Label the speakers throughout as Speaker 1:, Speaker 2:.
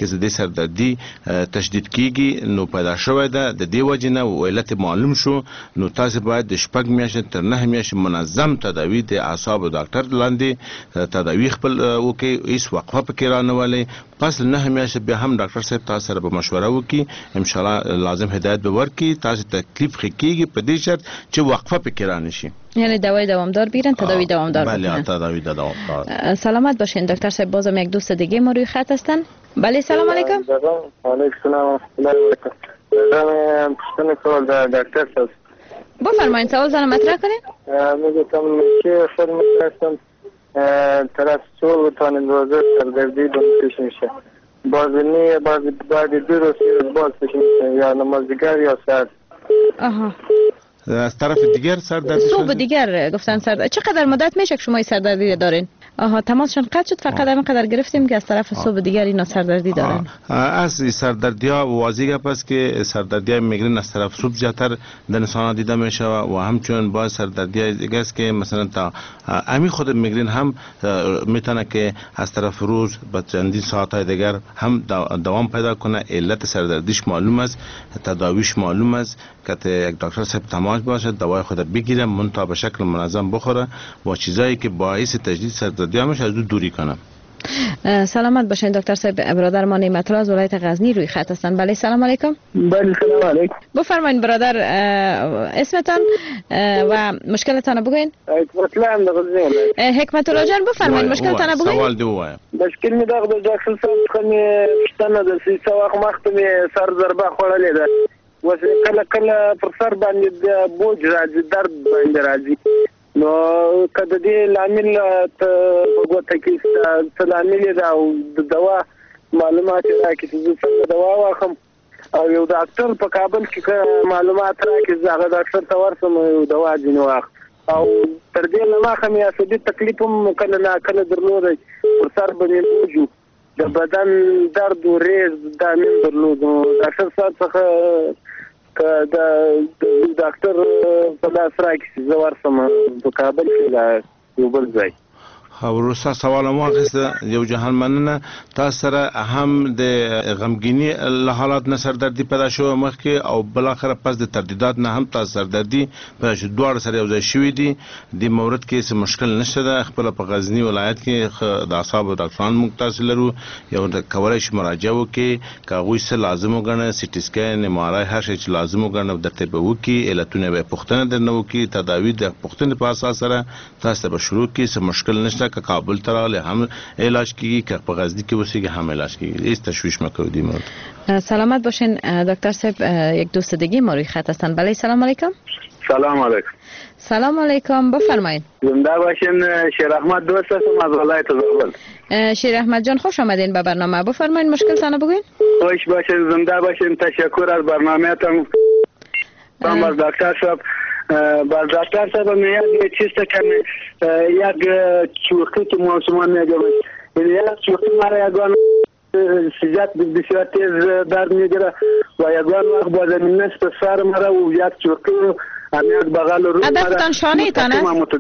Speaker 1: که د سردردي تشدید کیږي نو پیدا شوی ده د دې وجې نه علت معلوم شو نو تاسو باید د 6 میاشتې تر 9 میاشتې منظم تداوی د اعصاب ډاکټر لاندې تداوی خپل وکي هیڅ وقفه پکې رانه ولې پس 9 میاشتې به هم ډاکټر صاحب تاسو سره به مشوره وکي ان شاء الله لازم هدایت به ورکي تاسو تکلیف خکېږي په دې شرط چې وقفه پکې رانه شي
Speaker 2: یعنی دوای دوامدار بیرن تداوی دوامدار
Speaker 1: بله تداوی دوامدار.
Speaker 2: سلامت باشین دکتر صاحب. بازم یک دوست دیگه ما روی خط هستن. بله سلام علیکم.
Speaker 3: علیکم السلام. من پشتن سوال دکتر صاحب
Speaker 2: بفرمایید سوال زن مطرح کنین.
Speaker 3: میگم که خود میتونستم طرف سول بتانید روزه سردردی پیش میشه بعد 2 روز باز پیش میشه یا نماز دیگر یا سر.
Speaker 2: آها
Speaker 1: از طرف دیگر سردردی
Speaker 2: صبح دیگر گفتن سردردی. چقدر مدت میشه که شما سردردی دارین؟ آها تماسشون قطع شد فقط همینقدر گرفتیم که از طرف صبح دیگر اینا سردردی دارن.
Speaker 1: از سردردی ها واضح است که سردردی های میگرین از طرف صبح زیادتر در انسان دیده میشه و همچنین با سردردی های دیگه است که مثلا تا امی خود میگرین هم میتونه که از طرف روز با چندین ساعت های دیگر هم دوام پیدا کنه. علت سردردیش معلوم است، تداویش معلوم است که یک دکتر صاحب تماس باشه دوای خود بگیره منتها به شکل منظم بخوره و چیزایی که باعث تجدید سردردی همش از دوری کنم.
Speaker 2: سلامت باشین دکتر صاحب. برادر ما نعمت الله از ولایت غزنی روی خط هستن. بله سلام علیکم.
Speaker 3: بله سلام علیکم.
Speaker 2: بفرمایید برادر اسمتان و مشکلتان بگوین.
Speaker 3: حکمت الله هم غزنی.
Speaker 2: حکمت الله جان بفرمایید مشکلتان بگوین.
Speaker 1: سوال دی وایم.
Speaker 3: مشکل می دغه د داکتر صاحب څخه پښتنه د سې وخت مخته می سر ضربه خوړلې ده وس کله پر سر باندې بوج راځي درد باندې راځي نو کله دې لامل ته وګورئ چې څه لامل ده او د دوا معلومات راکړي چې څنګه دوا واخم او یو ډاکټر په کابل کې معلومات راکړي هغه ډاکټر ته ورسم یو دوا ځینې واخ او تر دې نه ما خمه اسدي تکلیف هم کله نه کله درلود پر سر باندې بوجو د بدن درد او ریز د من درلود ډاکټر صاحب څخه د ډاکټر په لاس راکړي زوار سم په کابل کې یو بل ځای
Speaker 1: ورسته سوال مو اخیسته یو جهان مننه تاسو سره هم د غمګینی له حالات نه سردردي پیدا شو مخکې او بل اخر پس د تردیدات نه هم تاسو سردردي پیدا شو دوه سره یو ځای شوې دي د مورد کې څه مشکل نشته ده خپل په غزنی ولایت کې د اعصاب ډاکټران مختص لرو یو د کولای شي مراجعه وکړي کاغوي څه لازم وګڼي سي ټي سکین ام ار آی هر شي چې لازم وګڼي درته به وکړي علتونه به پوښتنه درنه وکړي تداوی د پوښتنې په اساس سره تاسو به شروع کړئ څه مشکل نشته که کابل تراله هم علاج کیږي که په غزنی کې وسیږي هم علاج کیږي هیڅ تشویش مکو دی مورد.
Speaker 2: سلامت باشین دکتر صاحب. یک دوست دیگه ما روی خط هستن. بله سلام علیکم.
Speaker 3: سلام علیکم.
Speaker 2: سلام علیکم بفرمایید.
Speaker 3: زنده باشین. شیر احمد دوست هستم از ولایت زابل.
Speaker 2: شیر احمد جان خوش آمدین به برنامه. بفرمایید مشکلتان بگوین.
Speaker 3: خوش باشین زنده باشین. تشکر از برنامه‌تان. از دکتر صاحب با دکتر صاحب میاد یه چیز کنه یک چوخی که موسمان میگم یک چوخی مرا یگان سیجات بسیار تیز درد میگیره و یگان وقت با زمین نصف سر مرا و یک چوخی همیاد بغل رو
Speaker 2: هدفتان شانه ایتان است؟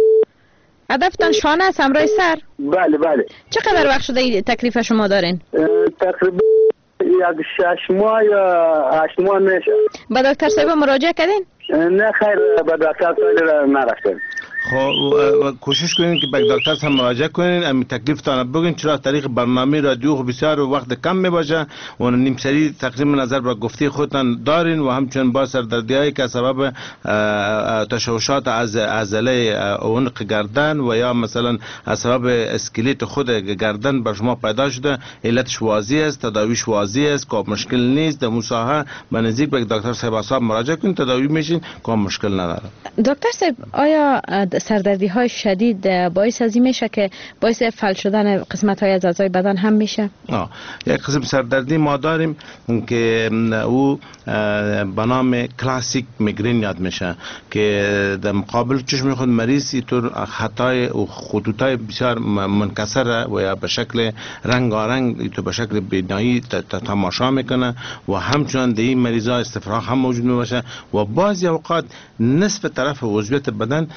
Speaker 2: هدفتان شانه است همراه سر؟
Speaker 3: بله بله.
Speaker 2: چقدر وقت شده تکلیف شما دارین؟
Speaker 3: تقریبا یک 6 ماه یا 8 ماه میشه.
Speaker 2: با دکتر صاحب مراجعه کردین؟
Speaker 3: نه خیر با دکتر صاحب نرفتم.
Speaker 1: خب کوشش کنین که به دکتر صاحب مراجعه کنین امی تکلیفتان بگین چرا طریق برنامه رادیو بسیار وقت کم میباشه و نیم سری تقریبا نظر به گفته خودتان دارین و همچنین با سردردیایی که سبب تشوشات از عضله عنق گردن و یا مثلا از سبب اسکلت خود گردن بر شما پیدا شده علتش واضح است تداویش واضح است که مشکل نیست در مساحه به نزدیک به دکتر صاحب اعصاب مراجعه کنین تداوی میشین که مشکل نداره.
Speaker 2: دکتر صاحب آیا سردردی های شدید باعث از این میشه که باعث فلج شدن قسمت های از اعضای بدن هم میشه؟
Speaker 1: یک قسم سردردی ما داریم که او به نام کلاسیک میگرین یاد میشه که در مقابل چشم خود مریض اینطور خطای و خطوطای بسیار منکسر و یا به شکل رنگارنگ اینطور به شکل بینایی تماشا میکنه و همچنان در این مریضا استفراغ هم موجود میشه و بعضی اوقات نصف طرف عضویت بدن در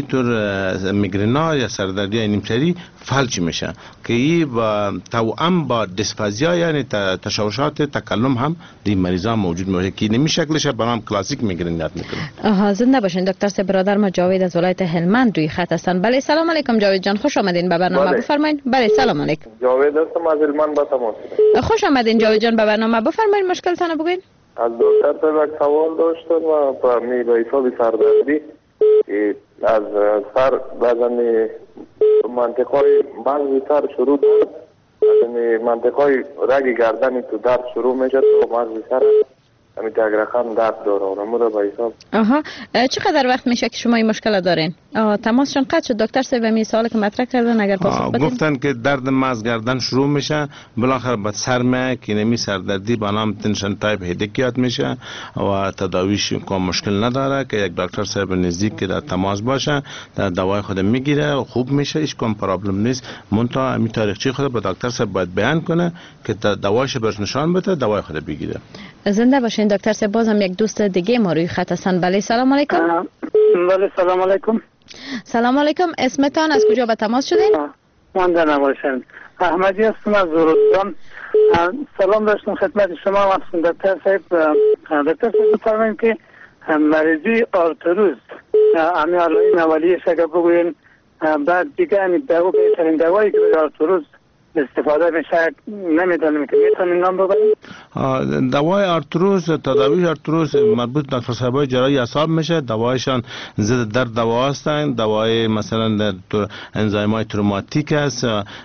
Speaker 1: همینطور میگرنا یا سردردی نیمسری فلج میشه که این با توأم با دیسفازیا یعنی تشوشات تکلم هم در مریضان موجود میشه که نمی شکلش به نام کلاسیک میگرن یاد میکنه.
Speaker 2: زنده باشین دکتر صاحب. برادر ما جاوید از ولایت هلمند روی خط هستن. بله سلام علیکم جاوید جان، خوش آمدین به برنامه. بفرمایید. بله سلام علیکم.
Speaker 4: جاوید هستم از هلمند با تماس.
Speaker 2: خوش آمدین جاوید جان به برنامه. بفرمایید مشکلتون بگوین.
Speaker 4: از دکتر صاحب یک سوال داشتم و به حساب سردردی از سر بعضی منطقه‌های بعضی سر شروع دارد، از منطقه‌های رگ گردنی تو درد شروع میشه تو بعضی سر همین رقم درد داره اونمو رو به حساب.
Speaker 2: چقدر وقت میشه که شما این مشکل دارین؟ تماسشون قطع شد. دکتر صاحب می سوالی که مطرح کردن اگر پاسخ بدین.
Speaker 1: گفتن که درد مغز گردن شروع میشه بالاخره به سر میاد که نمی سردردی به نام تنشن تایپ هدیکیات میشه و تداویش کوم مشکل نداره که یک دکتر صاحب نزدیک که در تماس باشه در دوای خود میگیره و خوب میشه، هیچ کوم پرابلم نیست. منتها همین تاریخچه خود به دکتر صاحب باید بیان کنه که دوایش برش نشان بده دوای خود بگیره.
Speaker 2: زنده باشین دکتر صاحب. بازم یک دوست دیگه ما روی خط هستن. بله سلام علیکم.
Speaker 3: بله سلام علیکم.
Speaker 2: سلام علیکم. اسمتان از کجا به تماس شدین؟
Speaker 3: من در نواشن احمدی هستم از زورستان. سلام داشتم خدمت شما هستم دکتر صاحب. دکتر صاحب بفرمایید که مریضی آرتروز همین علائم اولیه‌اش اگر بگوین بعد دیگه همین بهترین دوایی که برای آرتروز استفاده میشه نمیدونم که میتونین نام ببرید.
Speaker 1: دوای آرتروز تداوی آرتروز مربوط دکتر صاحبای جراحی اعصاب میشه. دوایشان ضد درد دوا هستند. دوای مثلا انزایمای تروماتیک است.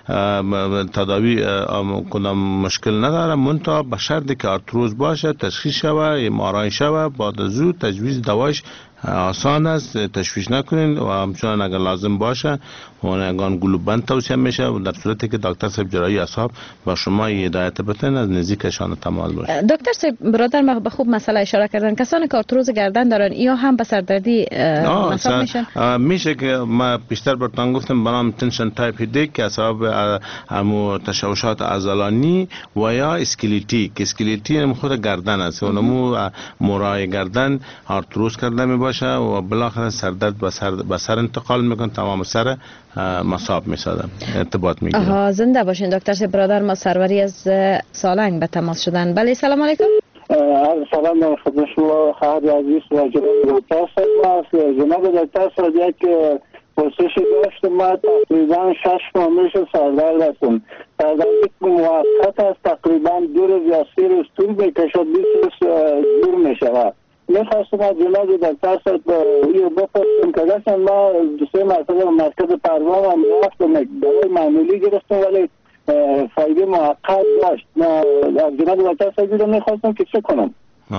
Speaker 1: تداوی کدام مشکل نداره منتها به شرطی که آرتروز باشه تشخیص شوه مارای شوه بعد زود تجویز دوایش آسان است. تشویش نکنین و همچنان اگر لازم باشه اون گلوبند توصیه میشه و در صورتی که دکتر صاحب جراحی اعصاب با شما هدایت بتن از نزدیکشان تماس باشه.
Speaker 2: دکتر صاحب برادر ما به خوب مسئله اشاره کردن. کسانی که آرتروز گردن دارن یا هم به سردردی مصاب میشن؟
Speaker 1: میشه که ما بیشتر براتون گفتم به نام تنشن تایپ هدیک که اثر همو تشوشات عضلانی و یا اسکلیتی هم خود گردن است. اونمو مورای گردن آرتروز کرده می باشه و بالاخره سردرد به سر انتقال میکنه، تمام سر مصاب میسازه، ارتباط میگیره. زنده
Speaker 2: باشین دکتر صاحب. برادر ما سروری از سالنگ به تماس شدن. بله سلام علیکم.
Speaker 3: سلام خدمت شما خواهر عزیز و جناب دکتر صاحب. جناب دکتر صاحب یک پرسشی داشتم. ما تقریبا 6 ماه میشه سردرد هستم. سردردی موقت است، تقریبا 2 روز یا 3 روز طول میکشه، 20 روز دور میشه. میخواستم از جناب دکتر صاحب بپرسم که اصلا ما 2-3 مرتبه مرکز پروان هم رفتم، دوای معمولی گرفتم ولی فایده موقت داشت. از جناب دکتر صاحب میخواستم که چه کنم.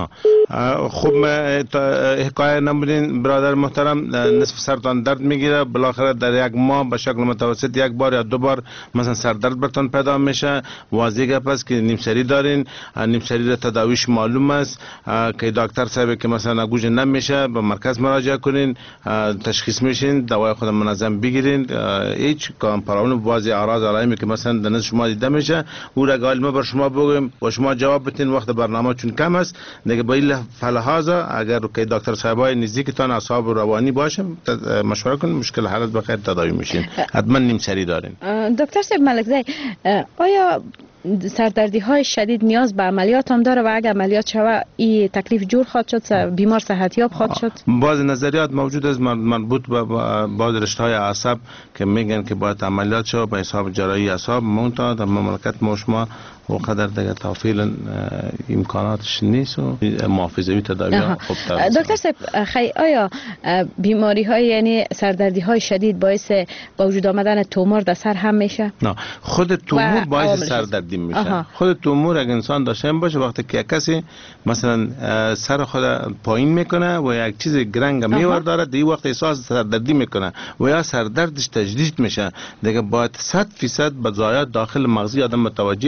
Speaker 1: خوب حکایت نمودین برادر محترم. نصف سرتان درد میگیره، بالاخره در یک ماه به شکل متوسط 1 بار یا 2 بار مثلا سردرد برتان پیدا میشه. واضح گپ است که نیمسری دارین. نیمسری را تداویش معلوم است که دکتر صاحب که مثلا گوش نمیشه به مرکز مراجعه کنین، تشخیص میشین، دوای خود منظم بگیرین. هیچ کام پرابلم واضح اعراض علائمی که مثلا در نظر شما دیده میشه او را غالبا بر شما بگیم و شما جواب بدین. وقت برنامه چون کم است دیگه با این فلحاظا اگر که دکتر صاحبای نزدیکتان اعصاب روانی باشه مشوره کنین، مشکل حل بخیر تداوی میشین. حتما نیمسری دارین.
Speaker 2: دکتر صاحب ملکزی آیا سردردی های شدید نیاز به عملیات هم داره و اگر عملیات شوه این تکلیف جور خواهد شد، بیمار صحتیاب خواهد شد؟
Speaker 1: بعض نظریات موجود است مربوط به بعض رشته های اعصاب که میگن که باید عملیات شوه به حساب جراحی اعصاب. منتها در مملکت ما شما وقدر دیگه توفیل امکاناتش نیست و محافظوی تداوی خوب تر.
Speaker 2: دکتر صاحب آیا بیماری های یعنی سردردی های شدید باعث با وجود آمدن تومور در سر هم میشه؟
Speaker 1: نه، خود تومور باعث سردردی میشه. خود تومور اگه انسان داشته باشه وقتی که کسی مثلا سر خود پایین میکنه و یک چیز گرنگ میور داره دی وقت احساس سردردی میکنه و یا سردردش تجدید میشه دیگه باید 100% به ضایعات داخل مغزی آدم متوجه باشه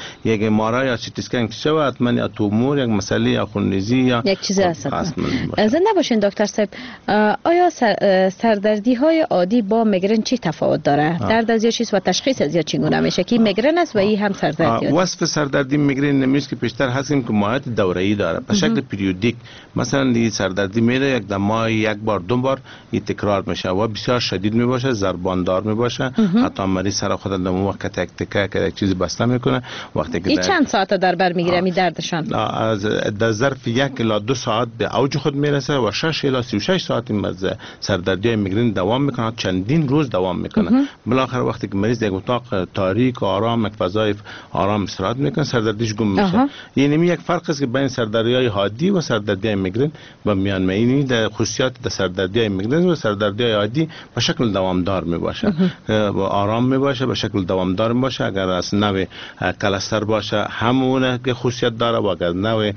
Speaker 1: یک مارا یا سیتی اسکن شود حتما یا تومور یک مسئله یا خونریزی یا
Speaker 2: یک چیز هست. زنده باشین دکتر صاحب. آیا سردردی های عادی با میگرن چی تفاوت داره؟ درد از یا چیز و تشخیص از یا چگونه میشه که میگرن است و این هم سردردی است؟
Speaker 1: وصف سردردی میگرن نمیشه که پیشتر هستیم که ماهیت دوره‌ای داره به شکل پریودیک. مثلا این سردردی میره یک دمای یک بار دو بار این تکرار میشه و بسیار شدید میباشه، ضرباندار میباشه، حتی مریض سر خود در وقت تک تک که یک چیزی بسته میکنه. وقتی که
Speaker 2: چند ساعت در بر میگیره می دردشان؟
Speaker 1: از در ظرف 1 الی 2 ساعت به اوج خود میرسه و 6 الی 36 ساعت این سردردی میگرن دوام میکنه، چندین روز دوام میکنه. بالاخره وقتی که مریض یک اتاق تاریک و آرام، یک فضای آرام استراحت میکنه، سردردیش گم میشه. یعنی یک فرق است که بین سردردی‌های عادی و سردردی میگرن و میان میانی در خصوصیات در سردردی میگرن و سردردی عادی به شکل دوامدار میباشه و آرام میباشه، به شکل دوامدار میباشه. اگر از نوع کلستر باشه همونه که خصوصیت داره و اگر نوع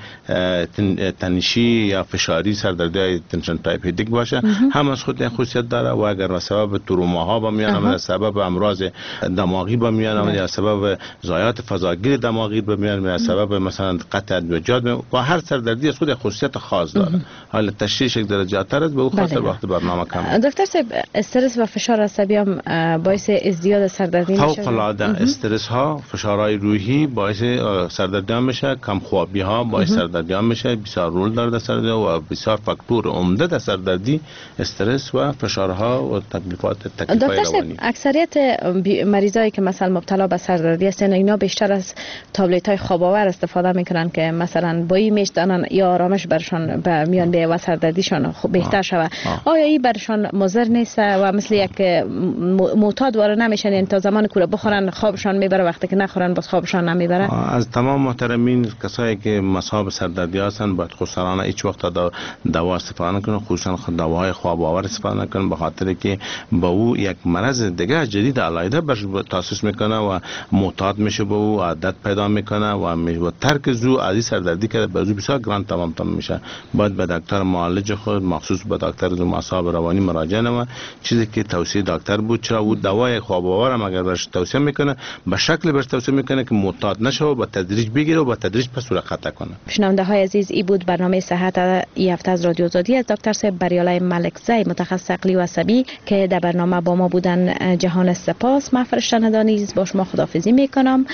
Speaker 1: تنشی یا فشاری سردردی تنشن تایپیدیک باشه هم از خود خصوصیت داره و اگر به سبب تروماها با میان یا سبب امراض دماغی با میان یا سبب ضایعات فضاگیر دماغی با میان یا سبب مثلا قطع ادویه‌جات و هر سردردی از خود خصوصیت خاص داره. حالا تشخیص یک درجات‌تر است به اون خاطر وقت برنامه کم.
Speaker 2: دکتر صاحب استرس و فشار عصبی هم باعث ازدیاد سردردی میشه؟
Speaker 1: فوق العاده استرس ها، فشارهای روحی باعث سردردی هم میشه، کم خوابی ها باعث سردردی هم میشه. بسیار رول داره در سردردی و بسیار فاکتور عمده در سردردی استرس و فشارها و تکلیفات روانی.
Speaker 2: اکثریت مریضایی که مثلا مبتلا به سردردی هستن اینا بیشتر از تابلت های خواب آور استفاده میکنن که مثلا با این میشدن یا آرامش برشان به میان بیه و سردردیشان خوب بهتر شود. آیا این برشان مضر نیست و مثل یک معتاد وارد نمیشن، یعنی تا زمان کوره بخورن خوابشان میبره، وقتی که نخورن باز خوابشان نمیبره؟
Speaker 1: از تمام محترمین کسایی که مصاب سردردی هستن باید خسرانه هیچ وقت دوا استفاده نکنن، خصوصا دواهای خواب آور استفاده نکنن، به خاطر که با او یک مرض دیگه جدید علیحده بر تاسیس میکنه و معتاد میشه، به او عادت پیدا میکنه و ترک زو از این سردردی که به زو بسیار گران تمام میشه. باید به دکتر معالج خود مخصوص به دکتر مصاب روانی مراجعه نماید. چیزی که توصیه دکتر بود، چرا او دوای خواب آور هم اگر برش توصیه میکنه به شکل برش توصیه میکنه که معتاد نشه و با تدریج بگیره و با تدریج پس رو خطا کنه.
Speaker 2: شنونده های عزیز، این بود برنامه صحت این هفته از رادیو آزادی از دکتر صاحب بریالای ملکزی متخصص عقلی و عصبی که در برنامه با ما بودن. جهان سپاس. من فرشته ندانیز با شما خداحافظی میکنم.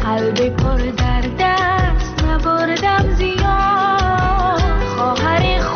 Speaker 5: پر در دست نبردم زیاد، خواهر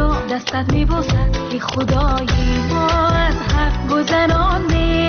Speaker 5: دستت میبوسد که خدایی ما از حق گذرانیم.